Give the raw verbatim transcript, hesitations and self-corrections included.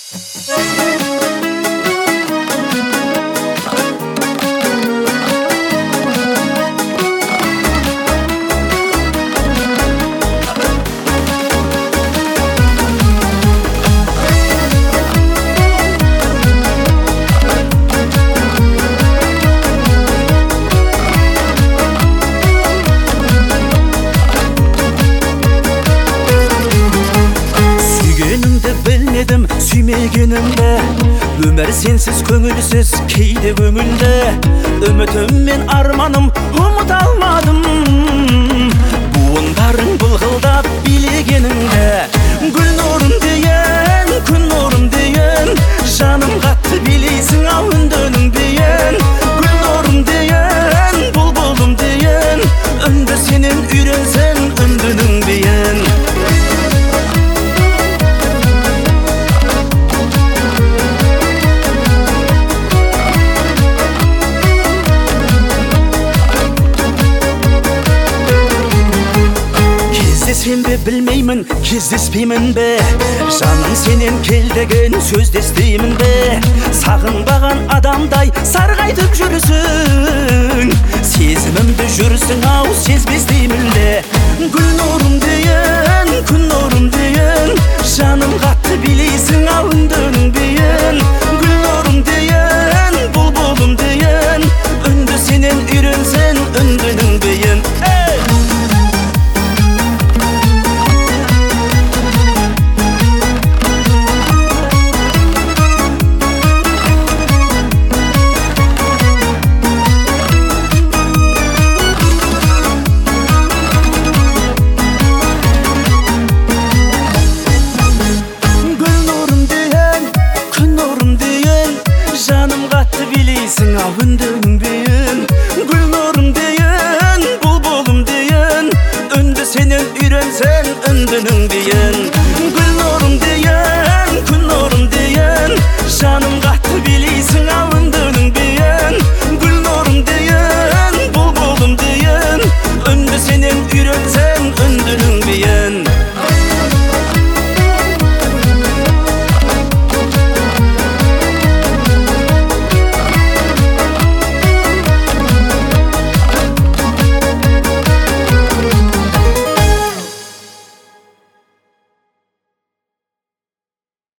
Сүймегенімді өмір сенсіз көңілсіз кейде көңілді үмітім мен арманым ұмыта алмадым буындарың былғылдап билегеніңді гүл нұрым дейін күн нұрым дейін жаным қатты билейсің ау үндінің дейін гүл нұрым дейін бұлбұлым дейін үнді сенен үйренсең үндінің дейін Кездесем бе білмеймін, кездеспеймін бе жаным сенен кел деген сөзді естеймін бе сағынбаған адамдай сарғайтып жүрсің сезімімді жүрсің ау сезбес деймін де гүл нұрым дейін күн нұрым дейін жаным қатты билейсің ау үндінің дейін гүл нұрым дейін бұлбұлым дейін үнді сенен үйренсең үндінің дейін билейсің ау үндінің дейін гүл нұрым дейін бұлбұлым дейін үнді сенен үйренсең үндінің дейін